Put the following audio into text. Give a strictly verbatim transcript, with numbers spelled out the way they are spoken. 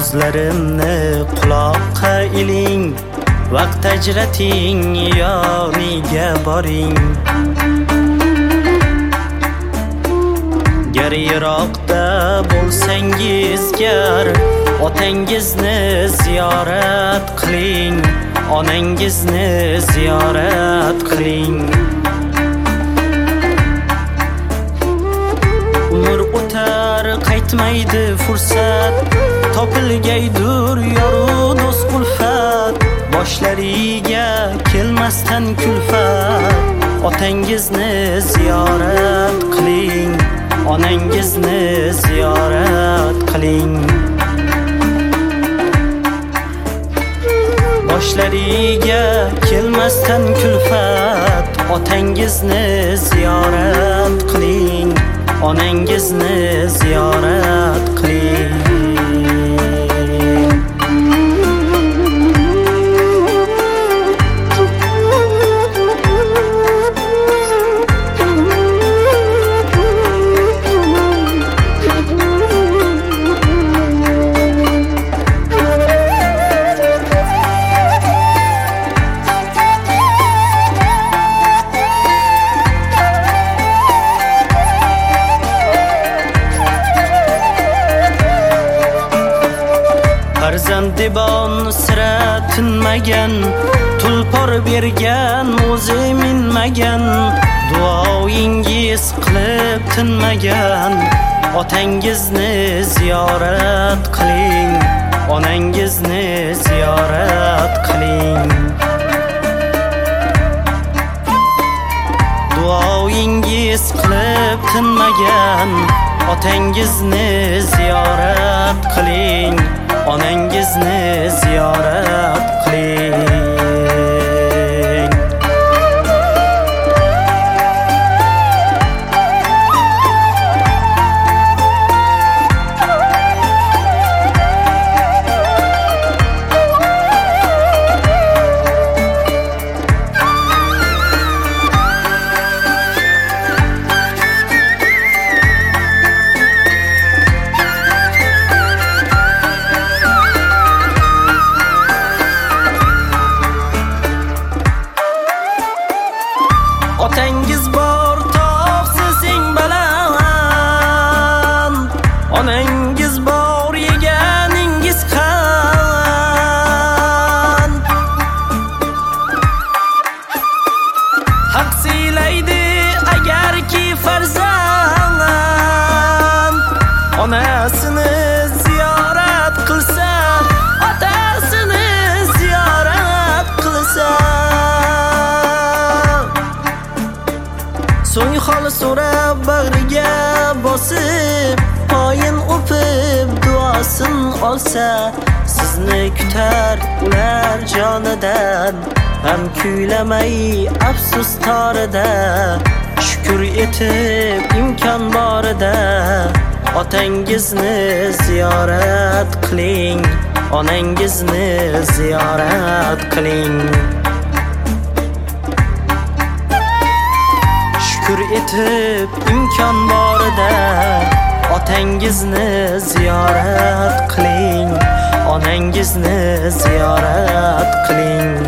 so'zlarimni quloqqa iling, vaqt ajrating, yoniga boring. Gar yiroqda bo'lsangiz gar, otangizni ziyorat qiling, onangizni ziyorat qiling. Umr o'tar, qaytmaydi fursat, topilgaydur yoru do'st ulfat, boshlariga kelmasdan kulfat. Otangizni ziyorat qiling, onangizni ziyorat qiling. Boshlariga kelmasdan kulfat, otangizni ziyorat qiling, onangizni ziyorat qiling. Farzand debon sira tinmagan, tulpor bergan o'zi minmagan, duoyingiz qilib tinmagan. Otangizni ziyorat qiling, onangizni ziyorat qiling. Duoyingiz qilib tinmagan, otangizni ziyorat qiling, onangizni ziyorat qiling. Otangiz bor tog'siz eng baland, onangiz bor yeganingiz qand. Haq siylaydi agarki farzand, onasini ziyorat qilsa, otasini ziyorat qilsa. So'ng hol so'rab bag'riga bosib, poyin o'pib duosin olsa, sizni kutar ular jonidan, g'am kuylamay afsus torida. Shukr etib imkon borida, otangizni ziyorat qiling, onangizni ziyorat qiling. Shukr etib imkon borida, otangizni ziyorat qiling, onangizni ziyorat qiling.